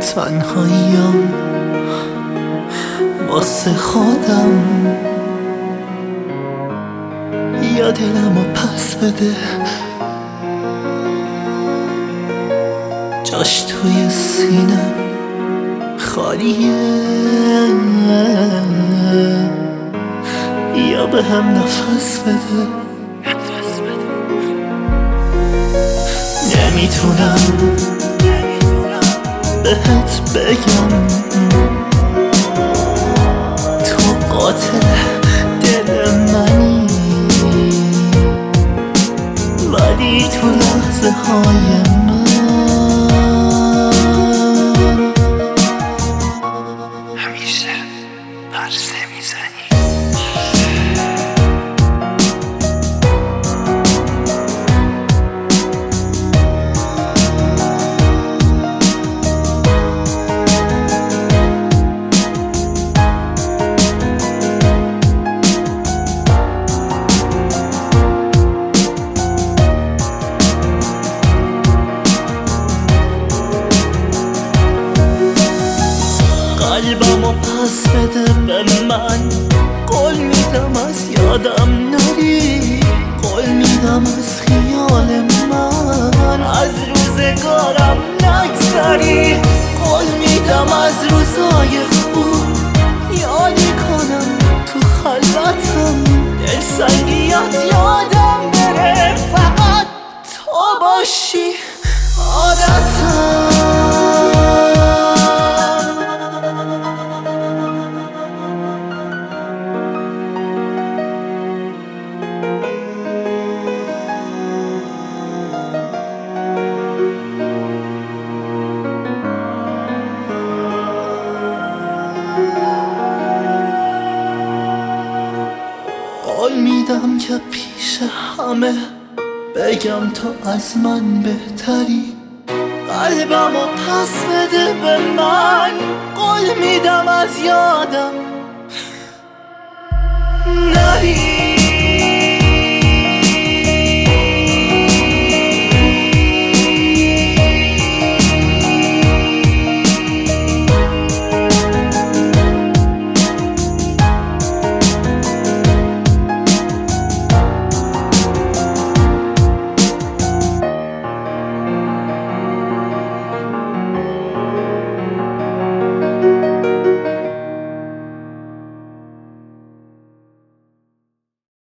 تنهاییم واسه خودم، یا دلمو پس بده جاش توی سینم خالیه، یا به هم نفس بده. نمیتونم بهت بگم تو قاتل دل منی، ولی تو لحظه های من همیشه پرسه میزنی. قلبمو پس بده به من، قول میدم از یادم نری، قول میدم از خیال من از روزگارم نگذری، قول میدم از روزای خوب یادی کنم تو خلوتم، دلسنگیات یادم بره، فقط تو باشی عادتم. قول میدم که پیش همه بگم تو از من بهتری، قلبمو پس بده به من، قول میدم از یادم نری.